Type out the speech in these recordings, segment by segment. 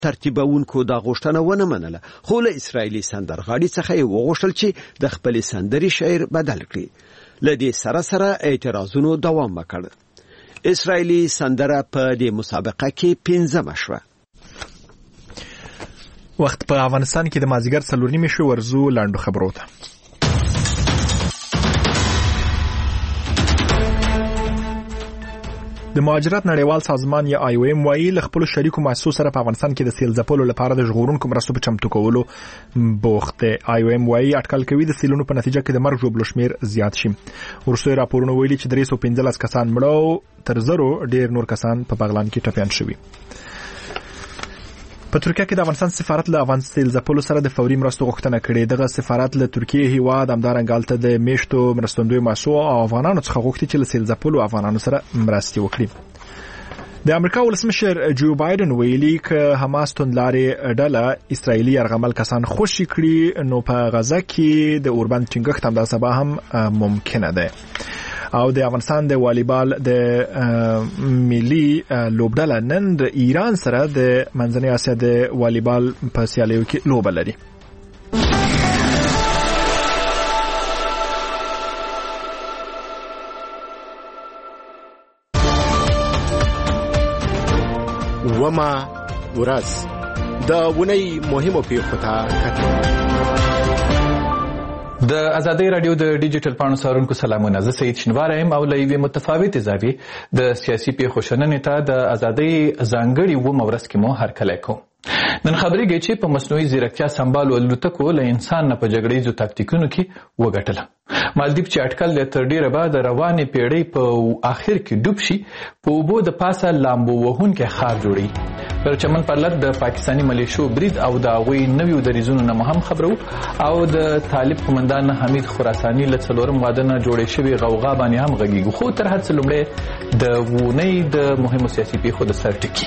ترتیبونکو دا غوښتنه ونه منله، خو له اسرایلي سندرغاړي څخه یې وغوښتل چې د خپلې سندرې شعر بدل کړي. له دې سره اعتراضونو دوام وکړ. اسرایلي سندره په دې مسابقه کې 5مه شوه. وخت په افغانستان کې د مازیګر 4:30 شو. ورزو لاندو خبرو ته. د مهاجرت نړیوال سازمان یا IOM وايي له خپل شریکو مؤسسو سره په افغانستان کې د سیل ځپلو لپاره د ژغورونکو مرستو په چمتو کولو بوخت دی. IOM وايي اټکل کوي د سیلونو په نتیجه کې د مرګ ژوبلو شمیر زیات شي. ورسره راپورونه ویلي چې 315 کسان مړ او تر زرو ډیر نور کسان په بغلان کې ټپيان شوي. په ترکیه کې د افغانستان سفارت له افغان سیل ځپلو سره د فوري مرستو غوښتنه کړې. دغه سفارت له ترکیه هیواد همدارنګه د میشتو مرستندوی مؤسسو او افغانانو څخه غوښتي چې له سیل ځپلو افغانانو سره مرستې وکړي. د امریکا ولسمشر جو بایدن ویلي که حماس توندلارې ډله اسرایلی یرغمل کسان خوشي کړي نو په غزه کې د اوربند ټینګښت هم د سبا هم ممکنه ده. او د افغانستان د والیبال د ملي لوبډله نن د ایران سره د منځنۍ اسیا د والیبال په سیالیو کې لوبه لري. وما ورځ د ونی مهمو پیښو ته کتل. د ازادي رادیو د ډیجیټل پاڼو څارونکو سلامونه. زه سید شنوار یم او له یوې متفاوتې زاویې د سیاسي پیښو شننې ته د ازادۍ ځانګړي ورځ کې مو هرکلی کوم. نن خبرېږي چې په مصنوعي ځیرکتیا سمبالو الوتکو له انسان نه په جګړیزو تاکتیکونو کې وګټله. مالدیپ چې اټکل دی تر ډیره به د روانې پیړۍ په آخر کې ډوب شي، په اوبو د پاسه لامبو وهونکی ښار جوړوي. پر چمن پرلط د پاکستاني ملیشو برید او د هغوی نویو دریځونو نه هم خبرو او د طالب قومندان حمید خراساني له 4 واده نه جوړې شوې غوغا باندې هم غږیږو. خو تر هر څه لومړی د ونې د مهمو سیاسي پیښو د سر ټکي.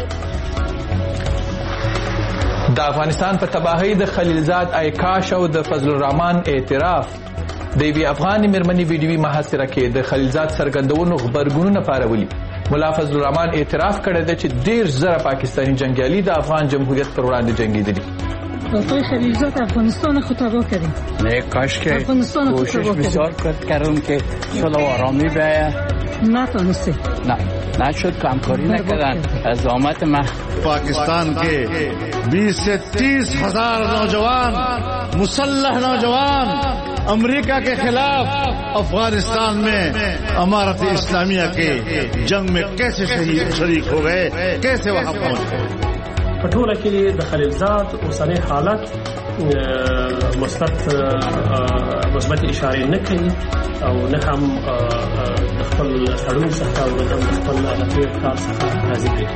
د افغانستان په تباهۍ د خلیلزاد ایکاش او د فضل الرحمن اعتراف. د یوې افغاني مېرمنې ویډیوي محاصره کې د خلیلزاد څرګندونو غبرګونونه پارولي. ملا فضل الرحمن اعتراف کړی دی چې 10,000 پاکستانی جنگیالي د افغان جمهوریت پر وړاندې جنگیدلي. آقای خلیلزاد افغانستان خود تباه کردیم. نه کاش که کوشش بسیار کردم که صلح و آرامی بیاید. نتونسته. نشد، همکاری نکردن. از آمد پاکستان کے 20 سے 30,000 نوجوان مسلح نوجوان امریکہ کے خلاف افغانستان میں امارت اسلامیہ کے جنگ میں کیسے شریک ہو گئے، کیسے وہاں پہنچ گئے. پټوله کې د خلیلزاد اوسنی حالت مثبت اشاره نه کوي او نه هم د خپل تړون څخه او نه هم د خپل هدفي کار څخه راضي دي.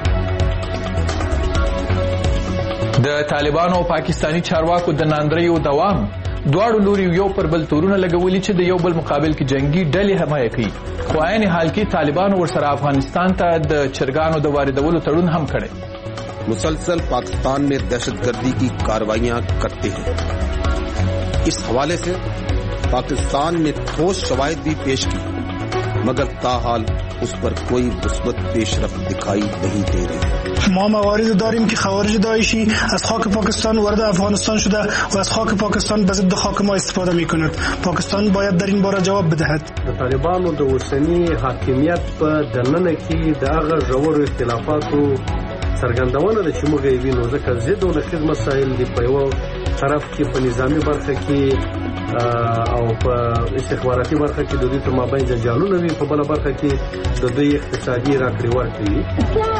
د طالبانو او پاکستانی چارواکو د ناندریو دوام. دواړو لوري یو پر بل تورونه لګولي چې د یو بل مقابل کې جنگي ډلې حمایه کوي. خو عین حال کې طالبانو ورسره افغانستان ته د چرګانو د واردولو تړون هم کړی. मुसलसल पाकिस्तान में दहशतगर्दी की कार्रवाइयां करते हैं. इस हवाले से पाकिस्तान ने ठोस शवाहिद भी पेश की, मगर ताहाल उस पर कोई मुस्बत पेशरफ्त दिखाई नहीं दे रही. ما موارد داریم که خوارج داعشی از خاک پاکستان وارد افغانستان شده و از خاک پاکستان به ضد خاک ما استفاده می‌کند. پاکستان باید در این باره جواب بدهد. طالبانو د اوسنی حاکمیت په دننه کې د هغه ژورو اختلافاتو څرګندونه ده چې موږ یې وینو، ځکه ضد او نقیض مسایل دي. په یو طرف کې په نظامی برخه کې او په استخباراتي برخه کې د دوی تر مابین جنجالونه وي، په بله برخه کې د دوی اقتصادي راکړې ورکړې وي.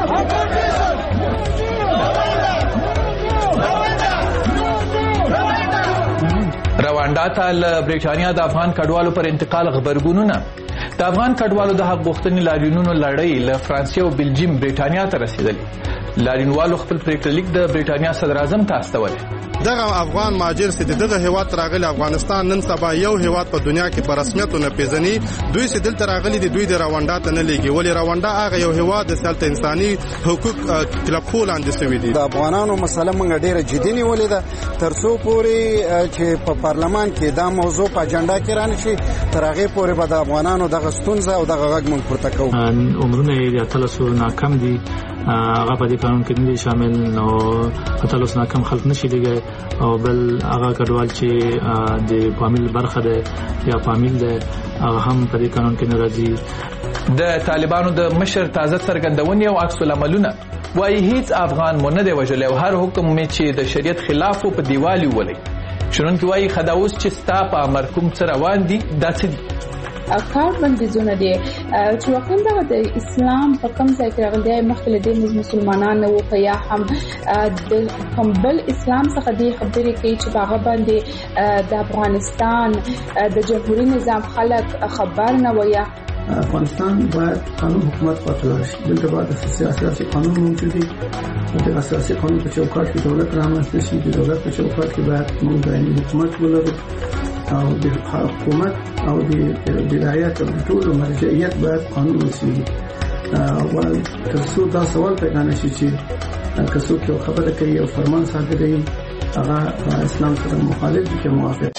روانډا ته له برېټانیا د افغان کډوالو پر انتقال غبرګونونه. د افغان کډوالو د حق غوښتنې لاریونونو لړۍ له فرانسې او بلجیم برېټانیا ته رسیدلې. لاریونوالو خپل پریکړه لیک د برېټانیا صدر اعظم ته استولی. دغه افغان مهاجر چې دغه هیواد راغلي افغانستان نن سبا یو هیواد په دنیا کې په رسمیت نه پیژني. دوی چې دلته راغلي دي دوی د روانډا ته نه لګي، ولی روانډا هغه یو هیواد د سلطه انساني حقوق کلپو لاندې شوی دي. د افغانانو مسله موږ ډیره جدي نیولې ده، ترڅو پورې چې په پارلمان کې دا موضوع په اجنډا کې رانشي، تر هغه پورې به د افغانانو دغه ستونزه او دغه غږ موږ پورته کوو. عمرونه یې د 300 ناکم دي هغه په دې قانون کې نه شامل، نو پته لوس ناکم خلک نشي دیږي، او بل هغه کډوال چې د فامیل برخه ده یا فامیل ده هغه هم په دې قانون کې نه راځي. د طالبانو د مشر تازه څرګندونې او عکس العملونه وايي هیڅ افغان مو نه دی وژلی او هر حکم مې چې د شریعت خلاف په دیوالي ولي. شنونکي وايي خدا اوس چې ستا په امر کوم څه روان دي دا څه دي؟ کار بندیزونه دي چې واقعا د اسلام په کوم ځای کې راغلي مخکې له دې مسلمانانو او یا هم د کوم بل اسلام څخه دي خبرې کوي چې هغه باندې د افغانستان د جمهوریت نظام خلک خبر نه وي. افغانستان باید قانون حکومت پاتې شي. دلته باید سیاسي قانون موجود وي. د اساسي قانون په چوکاټ کې دولت رامنځته شي. د دولت په چوکاټ کې باید موږ دایمي حکومت ولرو او د حکومت او د ولایت او ټول مرجعیت باید قانون وسي. او تر څو دا سوال پیدا نشي چې کڅوړ یو خبره کوي او فرمان صادروي هغه اسلام سره مخالف دي که موافق.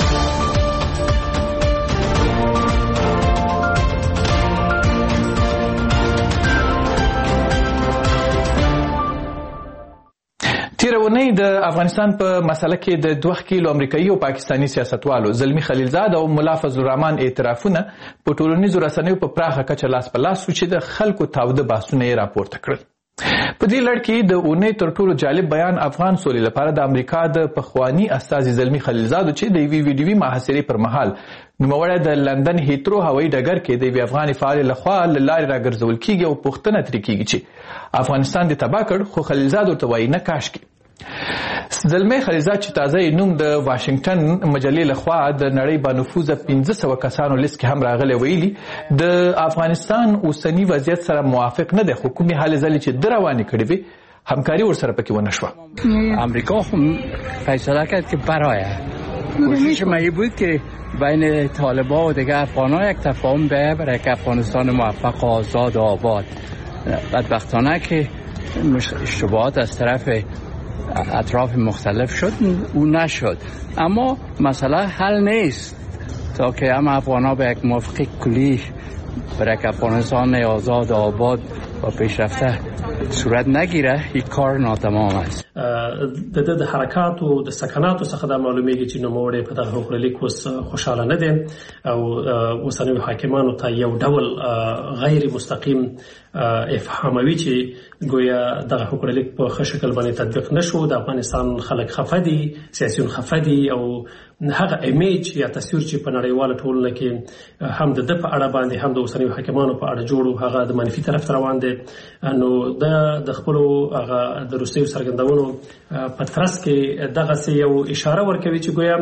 تیرونی د افغانستان په مسله کې د 2 کیلو امریکایي او پاکستانی سیاستوالو زلمی خلیلزاد او مولا فضل الرحمن اعترافونه په ټولنیزو رسنیو په پراخه کچه لاس په لاس چې د خلکو تاوده بحثونه یې راپورته کړل. په دې لړ کې د اونۍ تر ټولو جالب بیان افغان سولې لپاره د امریکا د پخوانی استازي زلمی خلیلزاد چې د ویډیوي محاصرې پر مهال نوموړی د لندن هیترو هوایي ډګر کې د افغان فعال لخوا لارې راګرځول کیږي او پوښتنه ترې کیږي چې افغانستان د تباه کړ، خو خلیلزاد ورته وایي نه کاشکې. زلمی خلیلزاد چې تازه نوم د واشنگټن مجلې لخوا د نړۍ با نفوذه 500 کسانو لیست کې هم راغلی ویلي د افغانستان اوسنی وضعیت سره موافق نه دی، خو کومې هلې ځلې چې ده روانې کړې وې همکاري ورسره پکې ونه شوه. امریکا فیصله کرد که برایه کوشش ما بود که بین طالبان و دیگر افغانان یک تفاهم به برای که افغانستان موفق و آزاد و آباد. بدبختانه که اشتباهات از طرف اطراف مختلف شد او نشد، اما مسئله حل نیست تا که هم افغان‌ها به یک موافقه کلی برای که افغانستان آزاد و آباد و پیشرفته صورت نگیره این کار ناتمام است. د حرکات او د سکناتو څخه د معلومیږي چې نوموړی په دغه حقوق لیک اوس خوشاله نه دي او اوسنیو حاکمانو ته یو ډول غیر مستقیم افهاموي چې گویا دغه حقوق لیک په ښه شکل باندې تطبیق نشو، د افغانستان خلک خفه دي، سیاسيون خفه دي او هغه امیج یا تصویر چې په نړیواله ټولنه کې هم د په اړه باندې هم د اوسنیو حاکمانو په اړه جوړو هغه د منفي طرف روان دي. نو د خپل هغه د روسي څرګندونو په ترڅ کې دغه یو اشاره ورکوي چې گویا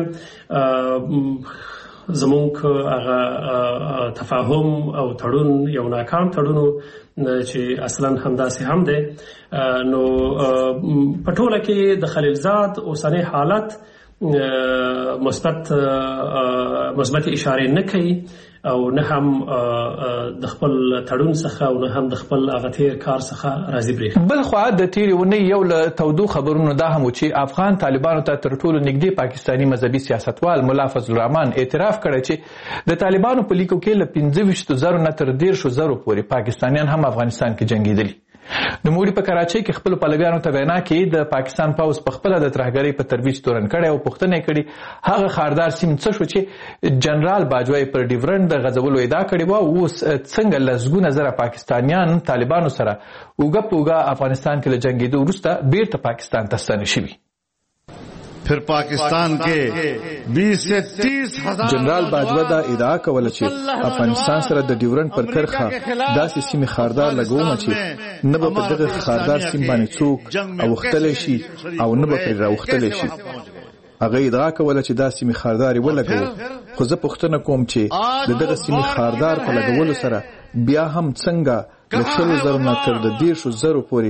زمونږ هغه تفاهم او تړون یو ناکام تړون چې اصلا همداسې هم دی. نو په ټوله کې د خلیلزاد اوسنی حالت مثبت اشاره نه کوي او نه هم د خپل تړون څخه او نه هم د خپل اغتیر کار څخه راضي بریښي. بل خو د تیری ونی یو له تودو خبرونو دا هم چې افغان طالبانو ته تر ټولو نږدې پاکستانی مذهبي سیاستوال مولا فضل الرحمن اعتراف کړی چې د طالبانو په لیکو کې له 25,000 نه تر 13,000 پورې پاکستانیان هم افغانستان کې جنگیدلي. نوموړي په کراچۍ کې خپل پلویانو ته وینا کې د پاکستان پوځ په خپل د ترهګرۍ په ترویج تورن کړي او پوښتنه کړي هغه خاردار سیم څه شو چې جنرال باجوای پر ډیورنډ د غزولو ادعا کړې و او څنګه لسګونه زره پاکستانیان طالبانو سره اوګه پوګه افغانستان کې له جنگیدو وروسته بیرته پاکستان ته ستانه شوي. फिर पाकिस्तान के 20 से 30 हजार जनरल बाजवा دا ادعا کوله چې افغانستان سره د ډیورنډ پر کرخه داسې سیمه خاردار لګوم چې نه به په دغه خاردار سیمه باندې څوک او وختلی شي او نه به پر راوختلی شي. هغه ادعا کوله چې دا سیمه خاردار ولګو، خو زه پوښتنه کوم چې دغه سیمه خاردار په لګولو سره بیا هم څنګه له 100,000 نه تر 13,000 پورې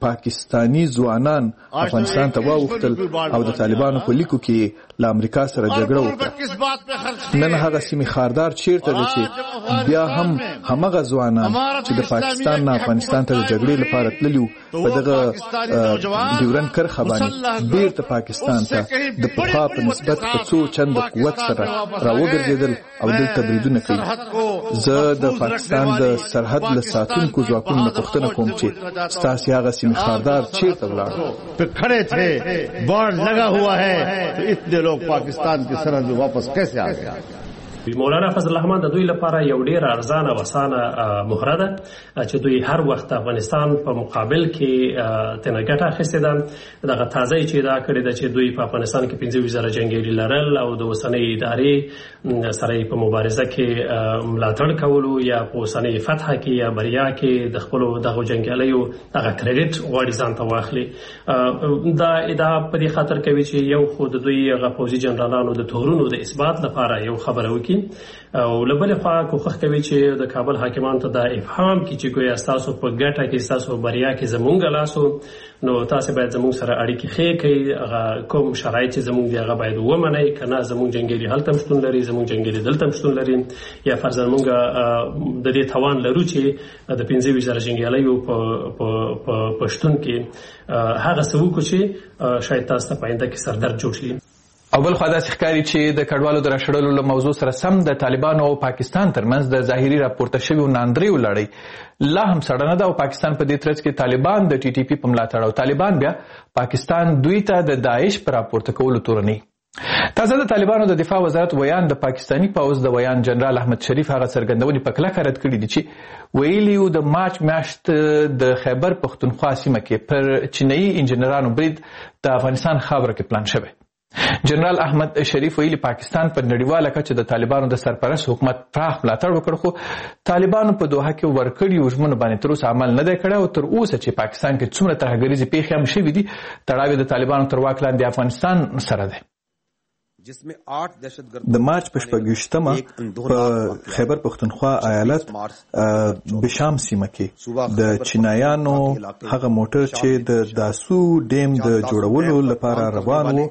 پاکستانی ځوانان افغانستان ته واوښتل او د طالبانو په لیکو کې له امریکا سره جګړه وکړه. نن هغه سیمې خاردار چیرته ده چې بیا هم همغه ځوانان چې د پاکستان نه افغانستان ته د جګړې لپاره تللي وو په دغه ډیورنډ کرښه باندې بیرته پاکستان ته د پخوا په نسبت په څو چنده قوت سره راوګرځېدل او دلته بریدونه کوي. زه د پاکستان د سرحد له ساتونکو ځواکونو نه پوښتنه کوم چې ستاسې هغه سیمې خاردار چیرته ولاړ؟ पे खड़े थे, बाढ़ लगा हुआ है, तो इतने लोग पाकिस्तान की सरहद में वापस कैसे आ गया? مولانا فضل الرحمن د دوی لپاره یو ډیر ارزانه وسانه مهره ده چې دوی هر وخت افغانستان په مقابل کې تنه ګټه اخیستې ده. دغه تازه چې دا کړی ده چې دوی په افغانستان کې 15,000 جنگیالي لرل او د اوسنۍ ادارې سره په مبارزه کې ملاتړ کولو یا په اوسنۍ فتح کې یا بریا کې د خپل دغه جنگیالیو دغه کریډټ غواړي ځان ته واخلي. دا ادعا په دې خاطر کوي چې یو خو د دوی غفوزي جنرالانو د تورونو د اثبات لپاره یو خبره وکړي او لبل خوا کوښښ کوي چې د کابل حاکمانو ته دا افهام کړي چې ګویا تاسو په ګټه کې تاسو بریا کې زمونږ لاسو نو تاسو باید زمونږ سره اړیکې ښې کړئ. کوم شرایط چې زمونږ دی هغه باید ومنئ، کنه زمونږ جنگیالي هلته هم شتون لري، زمونږ جنگیالي دلته هم شتون لري، یا فرضاً موږ د دې توان لرو چې د 15,000 جنگیالیو په شتون کې هغه څه وکړو چې شاید تاسو ته په آینده کې سردرد جوړ شي. او بل خو داسې ښکاري چې د کډوالو د راښړلو له موضوع سره سم د طالبانو او پاکستان ترمنځ د ظاهري راپورته شویو ناندریو لړۍ لا هم سړنه ده او پاکستان په دې ترڅ کې طالبان د ټي ټي پي په ملاتړ او طالبان بیا پاکستان دوی ته د داعش پر راپورته کولو تورني. تازه د طالبانو د دفاع وزارت ویان د پاکستانی پوځ د ویان جنرال احمد شریف هغه څرګندونې په کلکه رد کړي دي چې ویلي وو د مارچ میاشت د خیبر پښتونخوا سیمه کې پر چینایي انجنیرانو برید د افغانستان خاوره کې پلان شوی. جنرال احمد شریف ویلي پاکستان په نړیواله کچه د طالبانو د سرپرست حکومت پراخ ملاتړ وکړ خو طالبانو په دوحه کې ورکړیو ژمنو باندې تر اوسه عمل نه دی کړی او تر اوسه چې پاکستان کې څومره ترهګریزې پیښې هم شوي دي تړاو د طالبانو تر واک لاندې افغانستان سره دی. د مارچ په 28مه په خیبر پښتونخوا ایالت بشام سیمه کې د چینایانو هغه موټر چې د داسو ډیم د جوړولو لپاره روان وو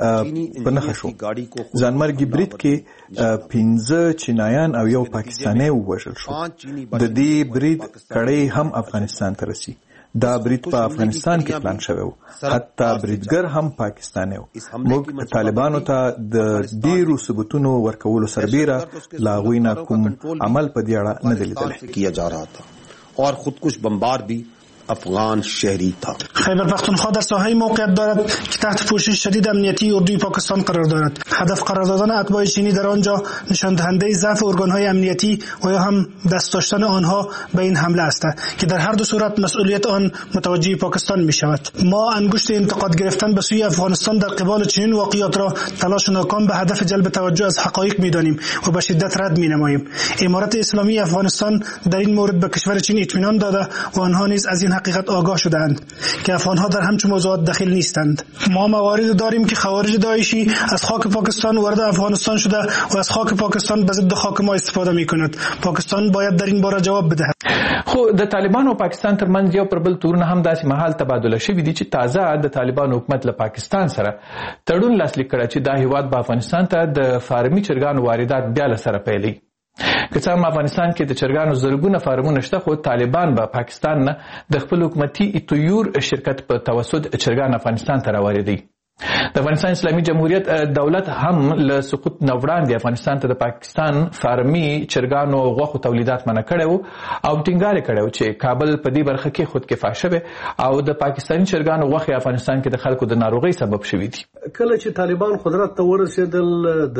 په نښه شو. ځانمرګي برید کې 15 چینایان او یو پاکستانی ووژل شو. د دې برید کړۍ هم افغانستان ته رسي. دا برید په افغانستان کې پلان شوی و، حتی بریدګر هم پاکستانی و. موږ طالبانو ته د ډیرو ثبوتونو ورکولو سربیره لا هغوی نه کوم عمل په دې اړه نه دی لیدلی. کیا جا رہا تھا اور خودکش بمبار بھی افغان شهری تا. خیبر پختونخوا در ساحه موقعیت دارد که تحت پوشش شدید امنیتی اردوی پاکستان قرار دارد. هدف قرار دادن اتباع چینی در آنجا نشان دهنده ضعف ارگان‌های امنیتی و یا هم دست داشتن آنها به این حمله است که در هر دو صورت مسئولیت آن متوجه پاکستان می‌شود. ما انگشت انتقاد گرفتن به سوی افغانستان در قبال چنین واقعیات را تلاش ناکام به هدف جلب توجه از حقایق می‌دانیم و به شدت رد می‌نماییم. امارت اسلامی افغانستان در این مورد به کشور چین اطمینان داده و آنها نیز از این حقیقت آگاه شدند که افغان‌ها در همچین موضوعات دخیل نیستند. ما مواردی داریم که خوارج داعشی از خاک پاکستان وارد افغانستان شده و از خاک پاکستان به ضد خاک ما استفاده می‌کند. پاکستان باید در این باره جواب بدهد. خو د طالبانو او پاکستان ترمنځ یو پر بل تورونه هم داسې مهال تبادله شوي دي چې تازه د طالبانو حکومت له پاکستان سره تړون لاسلیک کړی چې دا هیواد به افغانستان ته د فارمي چرګانو واردات بیا له سره پیلوي. که څه هم افغانستان کې د چرګانو زرګونه فارمونه شته خو طالبان به پاکستان نه د خپل حکومتي ایتویور شرکت په توسط چرګان افغانستان ته راوړي. د افغانستان اسلامي جمهوریت دولت هم له سقوط نه وړاندې افغانستان ته د پاکستان فارمي چرګانو او غوښو تولیدات منع کړی و او ټینګار یې کړی و چې کابل په دې برخه کې خودکفا شوی او د پاکستاني چرګانو غوښې افغانستان کې د خلکو د ناروغۍ سبب شوي دي. کله چې طالبان قدرت ته ورسېدل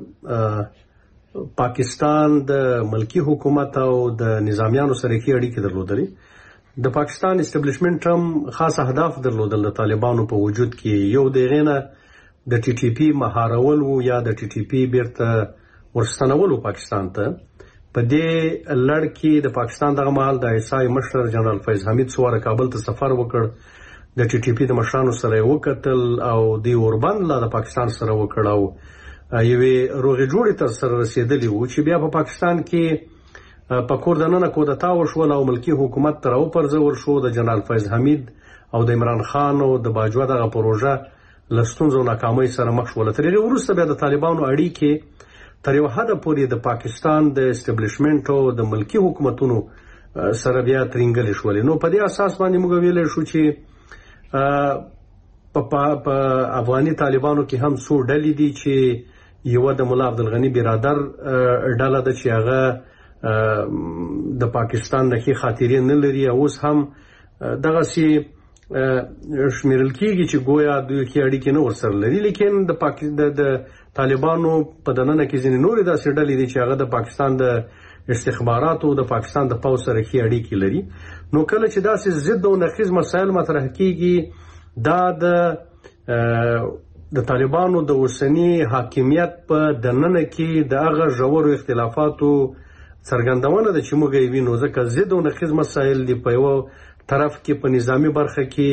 د پاکستان د ملکی حکومت او د نظامیانو سره کې اړیکې درلودلې. د پاکستان اسټابلیشمنت هم خاص اهداف درلودل د طالبانو په وجود کې. یو دغه نه د ټي ټي پی مهارول وو یا د ټي ټي پی بیرته ورستنولو پاکستان ته. په دې لړ کې د پاکستان دغه مهال د ایسای مشر جنرال فیض حمید سواره کابل ته سفر وکړ. د ټي ټي پی د مشرانو سره وکتل او دی اوربند لا د پاکستان سره وکړ او یوې روغې جوړې تر سره رسېدلې وو چې بیا په پاکستان کې په کور دننه کودتا وشول او ملکی حکومت تر او پرځول شو. د جنرال فیض حمید او د عمران خان او د باجوه دغه پروژه له ستونزو ناکامۍ سره مخ شول. تر هغې وروسته بیا د طالبانو اړیکې تر یو حده پورې د پاکستان د اسټبلیشمنټ او د ملکي حکومتونو سره بیا ترینګلې شولې. نو په دې اساس باندې موږ ویلی شو چې په افغاني طالبانو کې هم څو ډلې دي چې یوه د ملا عبدالغني برادر ډله ده چې هغه د پاکستان د ښې خاطرې نه لري او اوس هم دغسې شمیرل کېږي چې گویا دوی ښې اړیکې نه ورسره لري. لیکن د طالبانو په دننه کې ځینې نورې داسې ډلې دي چې هغه د پاکستان د استخباراتو د پاکستان د پوځ سره ښې اړیکې لري. نو کله چې داسې ضد او نقیض مسایل مطرح کېږي دا د طالبانو د اوسني حاکمیت په دننه کې د هغه ژورو اختلافاتو څرګندونه ده چې موږ یې وینو، ځکه ضد او نقیض مسایل دي. په یوه طرف کې په نظامی برخه کې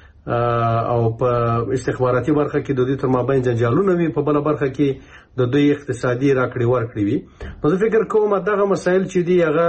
او په استخباراتي برخه کې د دوی تر مابین جنجالونه وي، په بله برخه کې د دوی اقتصادي راکړې ورکړې وي. نو زه فکر کوم دغه مسایل چې دي هغه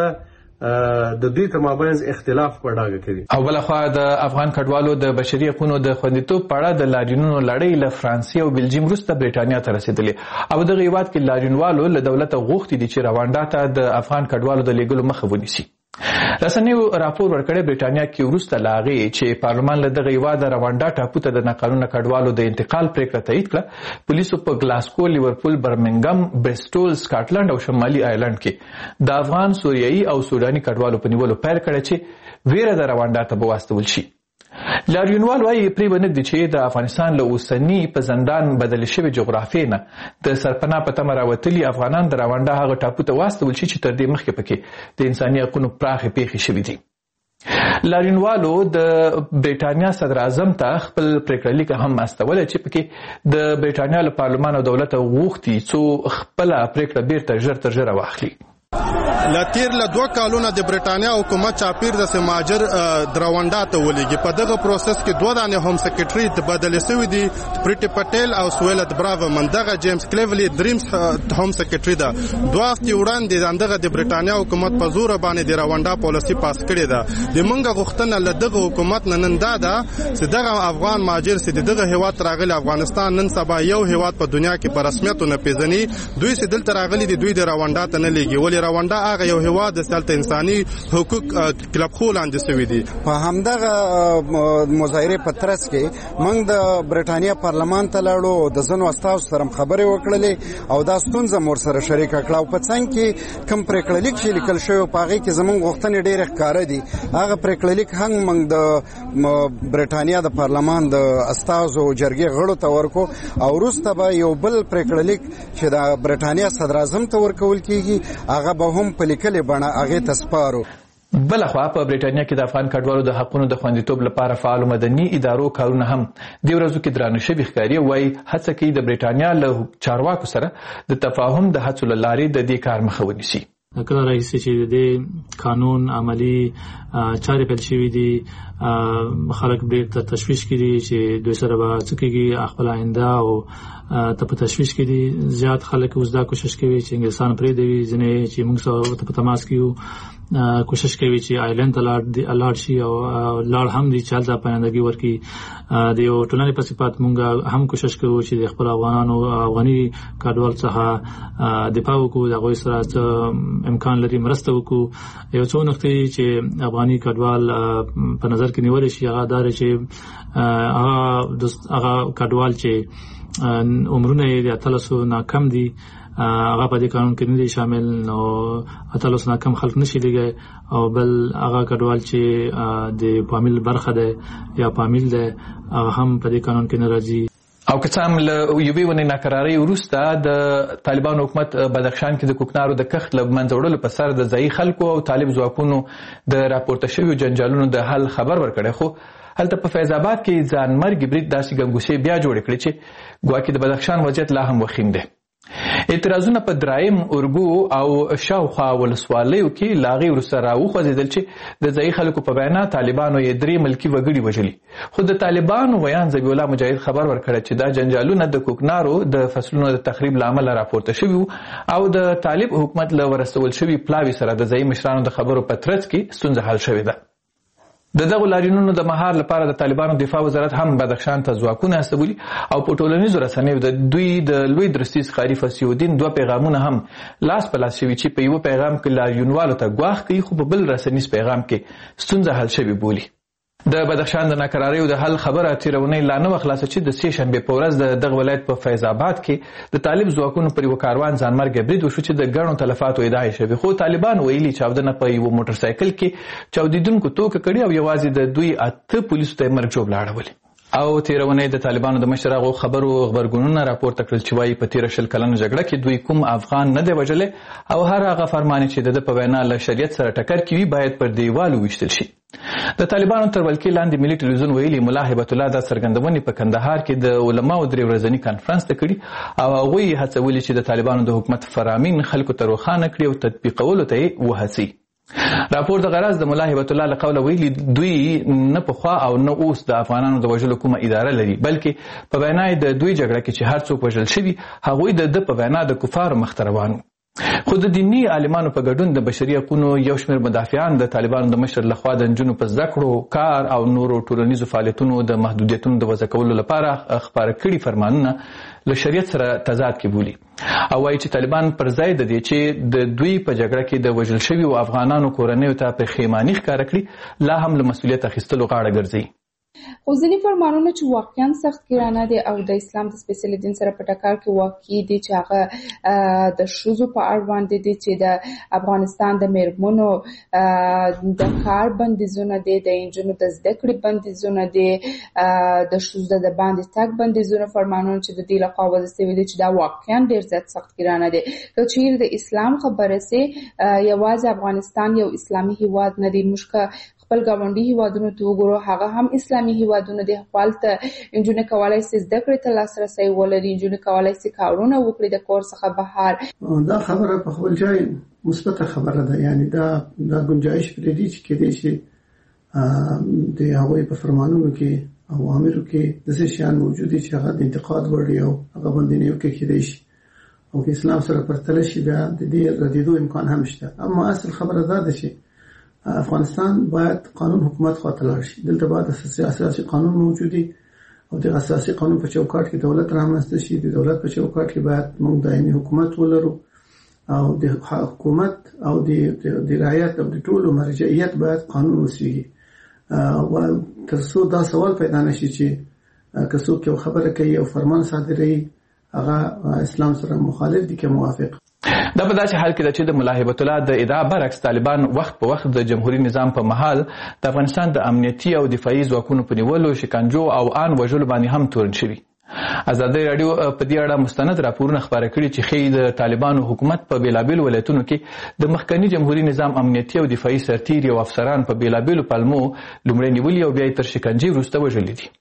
د دوی تر مابین اختلاف په ډاګه کوي. او بلخوا د افغان کډوالو د بشري حقوقو د خوندیتوب په اړه د لاریونونو لړۍ له فرانسې او بلجیم وروسته برېټانیا ته رسېدلې او دغه هیواد کې لاریونوالو له دولته غوښتي دي چې روانډا ته د افغان کډوالو د لیږلو مخه ونیسي. رسنیو راپور ورکړی برېټانیا کې وروسته له هغې چې پارلمان له دغه هیواده روانډا ټاپو ته د ناقانونه کډوالو د انتقال پریکړه تایید کړه. پولیسو په ګلاسکو، لیورپول، برمنګم، برسټول، سکاټلند او شمالي آیرلند کې د افغان، سوریایي او سوداني کډوالو په نیولو پیل کړی چې ویره د روانډا ته به واستول شي. لاریونوال وایي پرې به نږدي چې د افغانستان له اوسني په زندان بدلې شوې جغرافیې نه د سرپناه په تمه راوتلي افغانان د روانډا هغه ټاپو ته واستول شي چې تر دې مخکې پکې د انساني حقونو پراخې پیښې شوې دي. لاریونوالو د برېټانیا صدر اعظم ته خپل پریکړه لیک هم استولی چې پکې د برېټانیا له پارلمان او دولته غوښتي څو خپله پریکړه بیرته ژر تر ژره واخلي. لاتیر له 2 کالونه د برېټانیا حکومت چاپیر د سماجر دروانډا ته ولېږي. په دغه پروسس کې 2 دانې هوم سیکرټري بدلې شوي دي، پریټي پټیل او سویلت براو. من دغه جیمز کلیولي دریمز هوم سیکرټري ده. 2 هفتې وړاندې دغه د برېټانیا حکومت په زور باندې د روانډا پالیسي پاس کړې ده. د منګه غوښتنه له دغه حکومت نن دا ده چې دغه افغان مهاجر چې دغه هیواد راغلي افغانستان نن سبا یو هیواد په دنیا کې په رسمیت نه پیژني. دوی چې دلته راغلي دي دوی د روانډا ته نه لېږي، ولې روانډا هغه یو هیواد د سلطه انساني حقوق کلب خو لاندې شوی دی. په همدغه مظاهره په ترڅ کې موږ د برېټانیا پارلمان ته لاړو، د ځینو استازو سره خبرې وکړلې او دا ستونزه مور سره شریک کړه. او په څنګ کې کوم پریکړه لیک چې لیکل شوی په هغه کې زموږ غوښتنې ډېرې ښکاره دي. هغه پریکړه لیک هم موږ د برېټانیا د پارلمان د استازو جرګې غړو ته ورکو او وروسته به یو بل پریکړه لیک چې د برېټانیا صدر اعظم ته ورکول کیږي هغه به هم په لیکلې بڼه هغې ته سپارو. بلخوا په برېټانیا کې د افغان کډوالو د حقونو د خوندیتوب لپاره فعالو مدني ادارو کارونه هم د ورځو کې درانه شوي ښکاري. وایي هڅه کوي د برېټانیا له چارواکو سره د تفاهم د هڅو له لارې د دې کار مخه ونیسي. کله راځي چې د قانون عملی چارې پیل شوې دي، خلک ډېر تشویش کړي چې دوی سره به څه کېږي، خپل آینده او ته په تشویش کې دي. زیات خلک اوس دا کوشش کوي چې انګلستان پرېږدي، ځینې چې موږ سره په تماس کې یو کوشش کوي چې آیلند ته لاړ شي او لاړ هم دي چې هلته پایندګي ورکړي. د یو ټولنې په صفت موږ هم کوشش کوو چې د خپل افغانانو افغاني کډوال څخه دفاع وکړو، د هغوی سره څه امکان لري مرسته وکړو. یو څو نقطې چې افغاني کډوال په نظر کې نیول شي هغه دا چې هغه کډوال چې عمرونه یې د 18 نه کم دي هغه په دې قانون کې نه دي شامل، نو 18 نه کم خلک نشي لګي. او بل هغه کډوال چې د فامیل برخه ده یا فامیل ده هغه هم په دې قانون کې نه راځي. او که څه هم له یوې ونې ناکرارۍ وروسته د طالبانو حکومت بدخشان کې د کوکنارو د کښت له منځه وړلو په سر د ځایي خلکو او طالب ځواکونو د راپورته شویو جنجالونو د حل خبر ورکړی، خو هلته په فیض آباد کې ځانمرګي برید داسې ګنګوسې بیا جوړې کړې چې ګواکې د بدخشان وضعیت لا هم وخیم دی. اعتراضونه په درایم، اورګو او شاوخوا ولسوالیو کې لا هغې وروسته راوخوځېدل چې د ځایي خلکو په وینا طالبانو یې 3 ملکي وګړي وژلي. خو د طالبانو ویان ذبیح الله مجاهد خبر ورکړی چې دا جنجالونه د کوکنارو د فصلونو د تخریب له امله راپورته شوي او د طالب حکومت له ورسول شوي پلاوي سره د ځایي مشرانو د خبرو په ترڅ کې ستونزه حل شوې ده. د دغو لاریونونو د مهار لپاره د طالبانو دفاع وزارت هم بدخشان ته ځواکونه استولي او په ټولنیزو رسنیو د دوی د لوی درستیز قاري فصیح دوه پیغامونه هم لاس په لاس شوي چې په یو پیغام کې لاریونوالو ته ګواښ کوي خو په بل رسنیز پیغام کې ستونزه حل شوي بولي. د بدخشان د ناکراریو د حل خبره تیرونی لا نه خلاصه چې د سې شنبه په ورځ دغه ولایت په فیض آباد کې د طالب ځواکونو پر یو کاروان ځانمرګ برید وشو چې د ګڼو تلفاتو ادعا شوې خو طالبان ویلي چاودنه په یو موټر سایکل کې چاودیدونکو توګه کړي او یوازې د دوی 8 پولیسو ته مرګ جوړ لاړول. او تیرونی د طالبانو د مشر هغو خبرګونونه راپورته کړل چې وایي په تیر 20 کلنه جګړه کې دوی کوم افغان نه دی وژلی او هر هغه فرمان چې د په وینا له شریعت سره ټکر کوي باید پر دیوال وویشتل شي. د طالبانو تر ولکې لاندې ملي ټلویزیون ویلي ملا هیبت الله دا څرګندونې په کندهار کې د علماو 3 ورځني کانفرنس ته کړي او هغوی هڅولي چې د طالبانو د حکومت فرامین خلکو ته روښانه کړي او تطبیقولو ته یې وهڅي. راپور د غرض د ملا هیبت الله له قوله ویلي دوی نه پخوا او نه اوس د افغانانو د وژلو کومه اداره لري بلکې په وینا د دوی جګړه کې چې هر څوک وژل شوي هغوی د په وینا د کفارو مخته روان. خو د دیني عالمانو په ګډون د بشري حقوقو یو شمېر مدافعان د طالبانو د مشر لخوا د نجونو په زده کړو کار او نورو ټولنیزو فعالیتونو د محدودیتونو د وضع کولو لپاره خپاره کړي فرمانونه له شریعت سره تضاد کې بولي او وایي چې طالبان پر ځای د دې چې د دوی په جګړه کې د وژل شویو افغانانو کورنیو ته پښیماني ښکاره کړي لا هم له مسؤلیت اخیستلو غاړه ګرځي. خو ځینې فرمانونه چې واقعا سخت ګرانه دي او د اسلام د سپېڅلي دین سره په ټکر کې واقع دي چې هغه د ښځو په اړوند دي چې د افغانستان د میرمنو د کار بندیزونه دي د نجونو د زده کړې بندیزونه دي د ښځو د باندې تګ بندیزونه فرمانونه چې د دې لخوا وضع شوي دي چې دا واقعا ډېر زیات سخت ګرانه دي. که چیرې د اسلام خبره سي یوازې افغانستان یو اسلامي هیواد نه دی موږ خپل ګاونډي هیوادونو ته وګورو هغه هم اسلامي هیوادونه دي خپلته نجونې کولای شي زده کړې ته لاسرسی ولري نجونې کولای شي کارونه وکړي د کور څخه بهر. دا خبره په خپل ځای مثبت خبره ده یعنی دا گنجائش پرې دي چې کېدای شي د هغوی په فرمانونو کې اوامرو کې د څه شیان موجود دي چې هغه د انتقاد وړ او هغه باندې یو کې کېدای شي او که اسلام سره پرتله شي بیا د دې ردیدو امکان هم شته. اما اصل خبره دا ده چې افغانستان باید قانون حکومت خواته لاړ شي. دلته باید اساسي قانون موجود وي او د اساسي قانون په چوکاټ کې دولت رامنځته شي. د دولت په چوکاټ کې باید موږ دایمي حکومت ولرو او د حکومت او د رعایت او د ټولو مرجعیت باید قانون وسیږي. او تر څو دا سوال پیدا نشي چې که څوک یو خبره کوي او فرمان صادروي هغه اسلام سره مخالف دي که موافق. دا په داسې حال کې ده چې د ملا هیبت الله د ادعا برعکس طالبان وخت په وخت د جمهوریت نظام په محل د افغانستان د امنیتي او دفاعي ځواکونو په نیولو شکنجو او آن وژلو باندې هم تورن شوي. ازادي رادیو په دې اړه مستند راپورونه خپاره کړي چې ښیي د طالبانو حکومت په بیلابیلو ولایتونو کې د مخکني جمهوریت نظام امنیتي او دفاعي سرتیري او افسران په بیلابیلو پلمو لومړی نیولي او بیا یې تر شکنجې وروسته وژلي دي.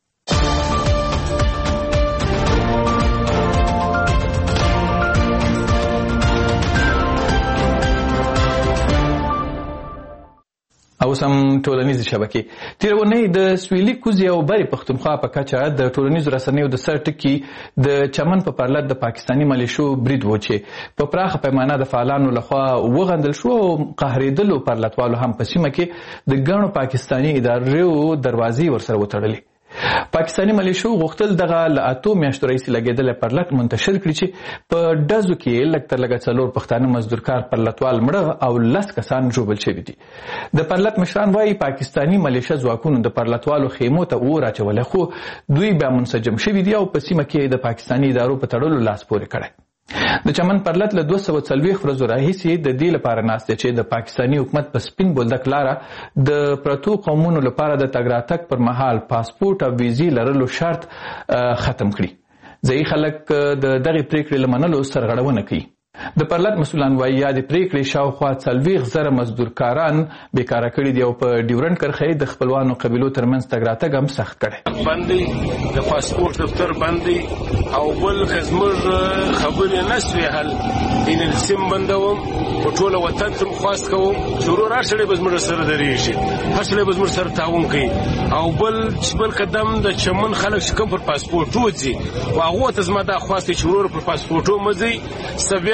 او سم ټولنیزې شبکې تیرونی د سویلي کوزي او بری پښتونخوا په کچه د ټولنیزو رسنیو د سر ټکي د چمن په پرلط د پاکستاني ملیشو برید و چې په پراخه پیمانه د فعالانو لخوا وغندل شو او قهرېدلو پرلطوالو هم په سیمه کې د ګڼو پاکستاني ادارو دروازې ورسره وتړلې. پاکستاني ملیشو غوښتل دغه له 8 میاشتو راهیسې لګېدلی پرلط منتشر کړي چې په ډزو کې لږ تر لږه 4 پښتانه مزدورکار پرلطوال مړه او 10 کسان ژوبل شوي دي. د پرلط مشران وایي پاکستاني ملیشه ځواکونو د پرلطوالو خیمو ته اور اچولی خو دوی بیا منسجم شوي دي او په سیمه کې د پاکستاني ادارو په تړلو لاس پورې کړی. د چمن پرلط له 240 ورځو راهیسې د دې لپاره ناست دی چې د پاکستاني حکومت په سپین بولدک لاره د پرتو قومونو لپاره د تګ راتګ پر مهال پاسپورت او ویزې لرلو شرط ختم کړي. ځایي خلک د دغې پریکړې له منلو سرغړونه کوي. د پرلط مسؤلان وایي یا د پریکړې شاوخوا 40,000 مزدورکاران بیکاره کړي دي او په ډیورنډ کرښې د خپلوانو قبیلو ترمنځ تګ راتګ هم سخت کړی. باندې د پاسپورت دفتر باندې او بل زموږ خبرې نه سوې حل ان سیم بندوم په ټوله وطن ته خواست کوم چې ورور هر سړی به زموږ سره درېږي هر سړی به زموږ سره تعاون کوي او بل قدم د چمن خلک چې کوم پر پاسپورټ وځي او هغو ته زما دا خواست چې ورور پر پاسپورټو مه ځئ بیا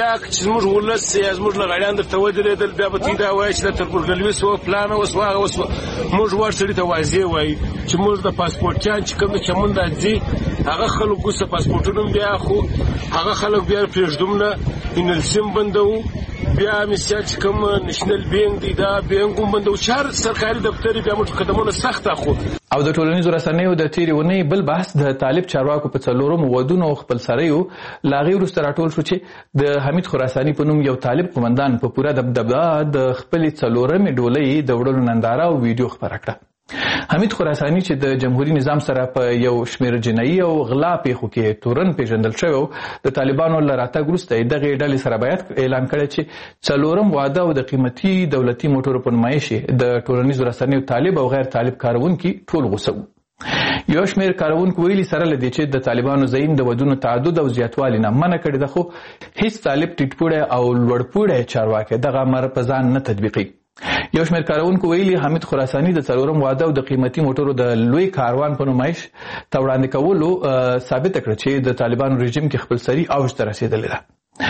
چې زموږ ولس یا زموږ لغړیان درته ودرېدل بیا به تی دا وایي چې د تربورګلوي سوه پلانه وسوه هغه وسوه. موږ ور سړي ته واضح وایي چې موږ د پاسپورټیان چې کوم د چمن دا ځي هغه خلک اوس پاسپورټونه بیا خو هغه خلک بیا پرېږدم نه انلسیم بندوو بیا مسیا چې کوم نېشنل بینک دی دا بینک هم بندوو چې هر سرکاري دفتر بیا موږ قدمونه سخت اخو. او د ټولنیزو رسنیو د تیرې ونې بل بحث د طالب چارواکو په څلورم ودونو خپل سریو لاغي وروسته راټول شو چې د حمید خراساني په نوم یو طالب قومندان په پوره دبدبه د خپل څلورمې ډولۍ د وړلو ننداره او ویډیو خبره کړه. حمید خراساني چې د جمهوریت نظام سره په یو شمېر جنایي او غلا پیښو کې تورن پیژندل شوی د طالبانو له راتګ وروسته دغه ډلې سره باید اعلان کړی چې څلورم واده او د قیمتي دولتي موټرو په نمایش د ټولنیزو رسنیو طالب او غیر طالب کاروونکي ټول غوسه وو. یو شمېر کاروونکو ویلي سره له دې چې د طالبانو زعیم د ودونو تعدد او زیاتوالي نه منع کړی ده خو هیڅ طالب ټیټپوړی او لوړپوړی چارواکی دغه امر په ځان نه تطبیقي. یو شمېر کاروونکو ویلي حمید خراساني د څلورم واده او د قیمتي موټرو د لوی کاروان په نمایش ته وړاندې کولو ثابته کړه چې د طالبانو رژیم کې خپلسري اوج ته رسېدلې ده.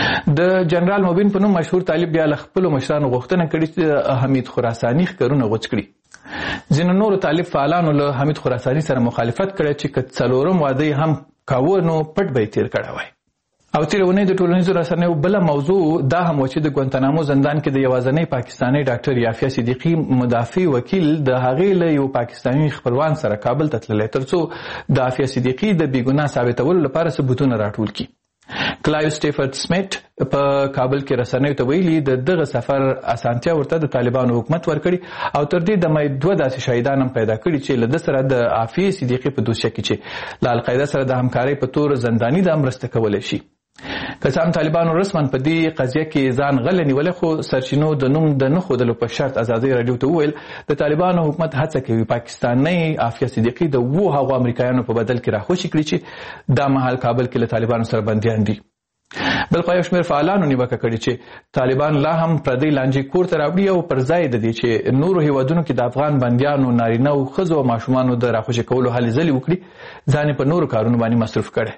د جنرال مبین په نوم مشهور طالب بیا له خپلو مشرانو غوښتنه کړې چې حمید خراساني ښکرونه غوڅ کړي. ځینو نورو طالب فعالانو له حمید خراساني سره مخالفت کړی چې که څلورم واده هم کاوه نو پټ به یې تېر کړی وای. او تیره ونې د ټولنیزو رسنیو بله موضوع دا هم و چې د ګوانتانامو زندان کې د یوازنۍ پاکستاني ډاکټر یافیه صدیقي مدافع وکیل د هغې له یو پاکستاني خپلوان سره کابل ته تللی ترڅو د یافیه صدیقي د بېګناه ثابتولو لپاره ثبوتونه راټول کړي. کلایو سټیفورد سمیت په کابل کې رسنیو ته ویلي د دغه سفر اسانتیا ورته د طالبانو حکومت ورکړي او تر دې دمه دوه داسې شهیدان هم پیدا کړي چې له ده سره د عافیې صدیقي په دوسیه کې چې له القاعده سره د همکارۍ په تور زنداني ده مرسته کولی شي. که څه هم طالبانو رسما په دې قضیه کې ځان غلی نیولی خو سرچینو د نوم د نه ښودلو په شرط ازادۍ راډیو ته وویل د طالبانو حکومت هڅه کوي پاکستاني عافیه صدیقي د هغو امریکایانو په بدل کې راخوشي کړي چې دا مهال کابل کې له طالبانو سره بندیان دي. بل خوا یو شمېر فعالانو نیوکه کړې چې طالبان لا هم پردی لانجې کور ته راوړي او پر ځای د دې چې نورو هیوادونو کې د افغان بندیانو نارینه او ښځو او ماشومانو د راخوشي کولو هلې ځلې وکړي ځان په نورو کارونو باندې مصروف کړي.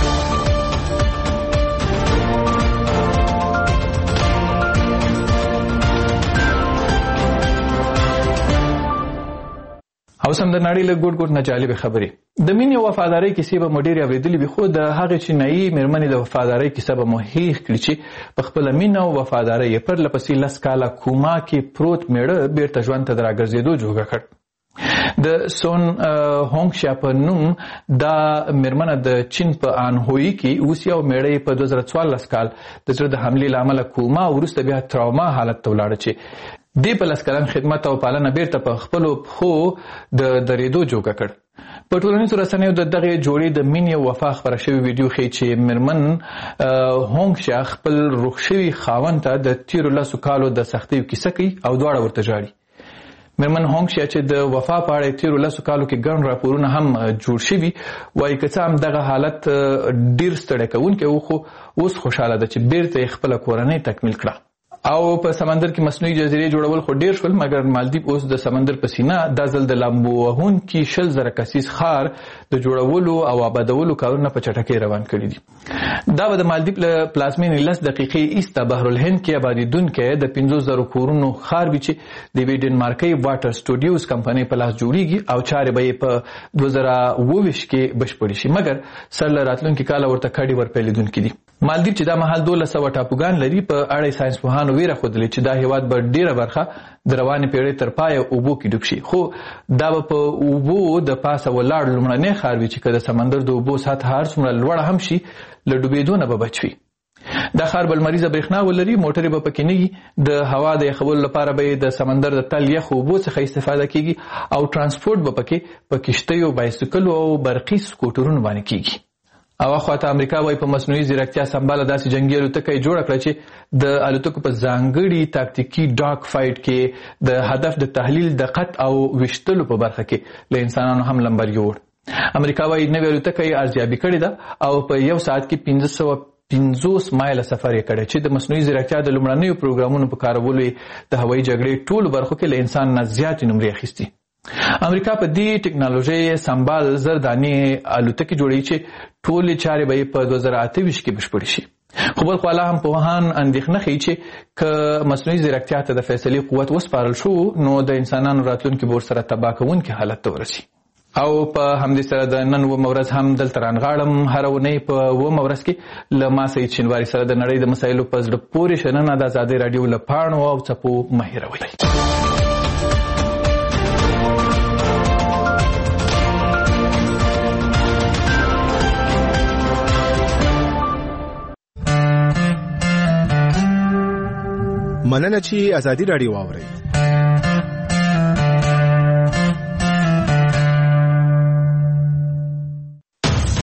او سم د نړۍ له ګوټ ګوټ نه جالبې خبرې. د مینې او وفادارۍ کیسې به مو ډېرې اورېدلې وي خو د هغې چینایي مېرمنې د وفادارۍ کیسه به مو هېښ کړي چې په خپله مینه او وفادارۍ یې پرله پسې 10 کاله کوما کې پروت مېړه بېرته ژوند ته د راګرځېدو جوګه کړ. د سون هونګ شیا په نوم دا مېرمنه د چین په آنهویي کې اوسي او مېړه یې په 2014 کال د زړه د حملې له امله کوما وروسته بیا تراوما حالت ته ولاړه چې دې په 10 کلن خدمت او پالنه بیرته په خپلو پښو د درېدو جوګه کړ. په ټولنیزو رسنیو د دغې جوړې د مینې او وفا خپره شوې ویډیو ښیي چې مېرمن هونګ شیا خپل روغ شوي خاوند ته د تېرو 10 کالو د سختیو کیسه کوي او دواړه ورته ژاړي. مېرمن هونګ شیا چې د وفا په اړه تېرو 10 کالو کې ګڼ راپورونه هم جوړ شوي وایي که څه هم دغه حالت ډېر ستړی کوونکی و خو اوس خوشحاله ده چې بیرته یې خپله کورنۍ تکمیل کړه. او په سمندر کې مصنوعي جزیرې جوړول خو ډیر شول مګر مالدیپ اوس د سمندر په سینه دا ځل د لامبو وهونکي 60,000 کسیز ښار د جوړولو او آبادولو کارونه په چټکۍ روان کړي دي. دا به د مالدیپ له پلازمینې 10 دقیقې ایسته بحر الهند کې آبادېدونکی د 50,000 کورونو ښار وي چې د یوې ډنمارکۍ واټر سټوډیوز کمپنۍ په لاس جوړیږي او چارې به یې په 2022 کې بشپړې شي مګر سر له راتلونکي کاله ورته کډې ورپیلېدونکي دي. مالدیپ چې دا مهال 1200 ټاپوګان لري په اړه ساینسپوهانو ویره ښودلې چې دا هیواد به ډیره برخه د روانې پیړۍ تر پایه اوبو کې ډوب شي خو دا به په اوبو د پاسه ولاړ لومړنی ښار وي چې که د سمندر د اوبو سطحه هر څومره لوړه هم شي له ډوبېدو نه به بچ وي. دا ښار به لمریزه برېښنا ولري موټرې به پکې نه وي د هوا د یخولو لپاره به د سمندر د تل یخ اوبو څخه استفاده کیږي او ترانسپورټ به پکې په کښتیو بایسکلو او برقي سکوټرونو باندې کیږي. او خواته امریکا وایي په مصنوعي ځیرکتیا سمباله داسې جنګي الوتکه یې جوړه کړه چې د الوتکو په ځانګړي تاکتیکي ډاګ فایټ کې د هدف د تحلیل دقت او ویشتلو په برخه کې له انسانانو هم لمبر یوړ. امریکا وایي نوې الوتکه یې ارزیابي کړې ده او په یو ساعت کې 550 مایله سفر یې کړی چې د مصنوعي ځیرکتیا د لومړنیو پروګرامونو په کارولو یې د هوایي جګړې ټولو برخو کې له انسان نه زیاتې نمرې اخیستي. امریکا په دې ټکنالوژي سمبال زر دانې الوتکې جوړوي چې ټولې چارې به په 2028 کې بشپړې شي. خو بل خواله هم پوهان اندېښنه ښیي چې که مصنوعي ځیرکتیا ته د فیصلې قوت وسپارل شو نو د انسانانو راتلونکي به ورسره تباه کوونکي حالت ته ورسي. او په همدې سره د نن ومه ورځ هم دلته رانغاړم. هره اونۍ په ومه ورځ کې له ما سعید شینواري سره د نړۍ د مسایلو په زړه پورې شننه د ازادۍ راډیو له پاڼو او څپو مه هېروئ. مننه چې ازادي راډیو واورئ.